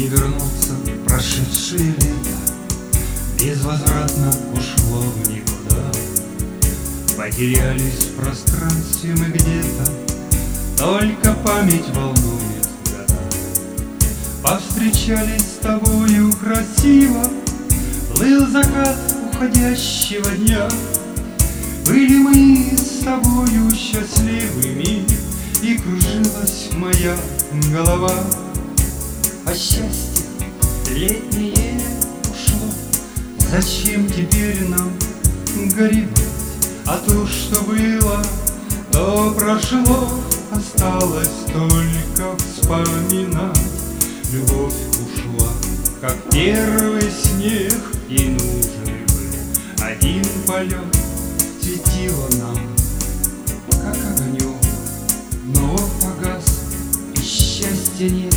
не вернуться прошедшее лето, безвозвратно ушло в никуда. Потерялись в пространстве мы где-то, только память волнует года. Повстречались с тобою красиво, плыл закат уходящего дня. Были мы с тобою счастливыми, и кружилась моя голова. А счастье летнее ушло, зачем теперь нам горевать? А то, что было, то прошло, осталось только вспоминать. Любовь ушла, как первый снег, ей нужен был один полет. Светило нам, как огонек, но он погас, и счастья нет.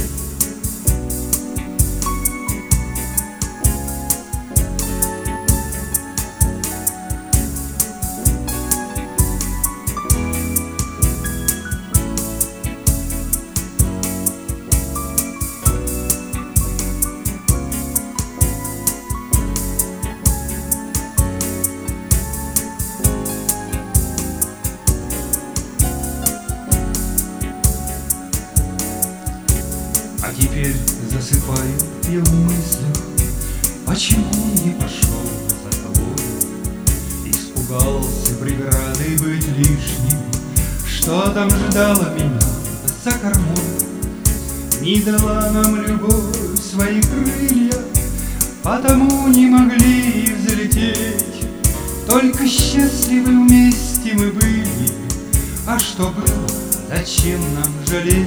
А теперь засыпаю я в мыслях, почему не пошел за тобой? Испугался преградой быть лишним, что там ждало меня за кормой. Не дала нам любовь свои крылья, потому не могли взлететь. Только счастливы вместе мы были, а что было, зачем нам жалеть?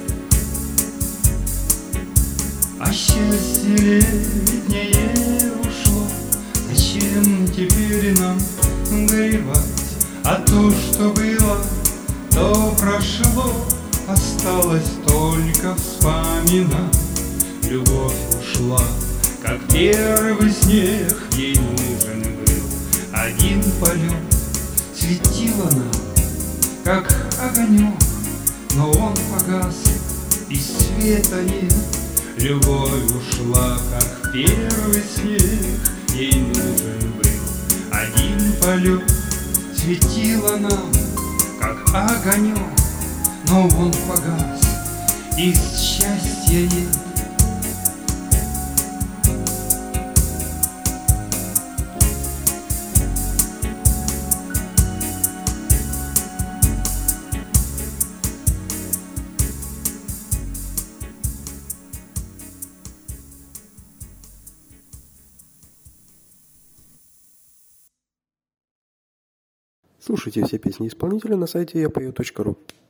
А счастье летнее ушло, зачем теперь нам горевать? А то, что было, то прошло, осталось только вспоминать. Любовь ушла, как первый снег, ей нужен был один полет. Светила нам, как огонек, но он погас, и света нет. Любовь ушла, как первый снег, ей нужен был один полет. Светила нам, как огонек, но он погас, и счастья нет. Слушайте все песни исполнителя на сайте yapою.ru.